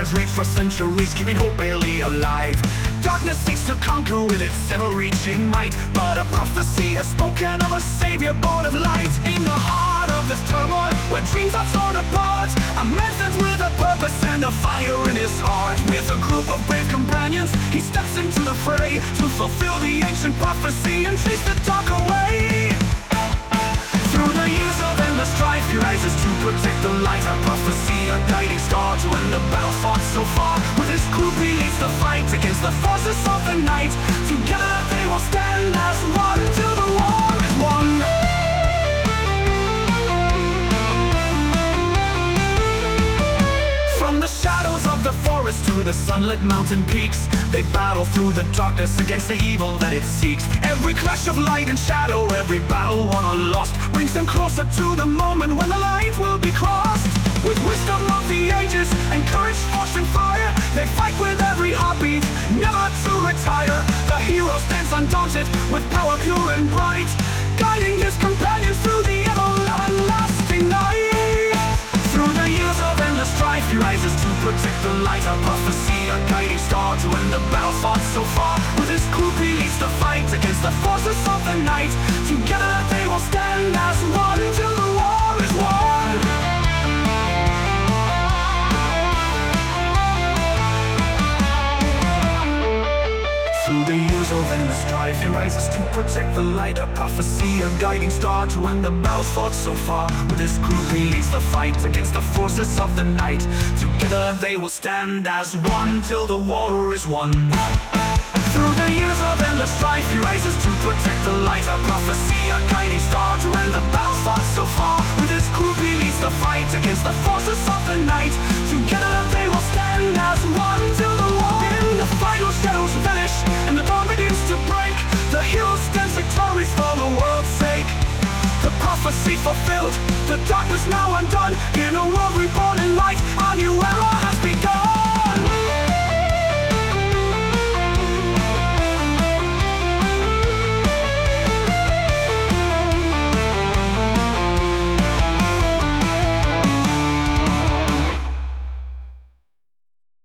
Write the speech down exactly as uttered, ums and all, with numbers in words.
has raged for centuries, keeping hope barely alive. Darkness seeks to conquer with its ever-reaching might, but a prophecy has spoken of a savior born of light. In the heart of this turmoil, where dreams are torn apart, a man stands with a purpose and a fire in his heart. With a group of brave companions, he steps into the fray to fulfill the ancient prophecy and chase the dark away. Through the years of endless strife, he rises to protect the light. A prophecy, a guiding star to end the battle fought so far. With his group he leads the fight against the forces of the night. Together they will stand as one till the war is won. From the shadows of the forest to the sunlit mountain peaks, they battle through the darkness against the evil that it seeks. Every clash of light and shadow, every battle won or lost, brings them closer to the moment when the light will be crossed. With wisdom of the ages and courage forged in fire, they fight with every heartbeat, never to retire. The hero stands undaunted, with power pure and bright, guiding his companions through the everlasting night. Through the years of endless strife, he rises to protect the light. A prophecy, a guiding star to end the battle fought so far. With his group he leads the fight against the forces of the night. Together they will stand as one till the war is won. Through the years of endless strife, he rises to protect the light. A prophecy, a guiding star to end the battle fought so far. With his group he leads the fight against the forces of the night. Together they will stand as one till the war is won. Through the years of endless strife, he rises to protect the light. A prophecy, a guiding star to end the battle fought so far. With his group he leads the fight against the forces of the night. Together they will stand as one till the war. In the final shadows vanish and the dawn begins to break, the hero stands victorious for the world's sake. The prophecy fulfilled, the darkness now undone. In a world reborn in light, a new era has begun.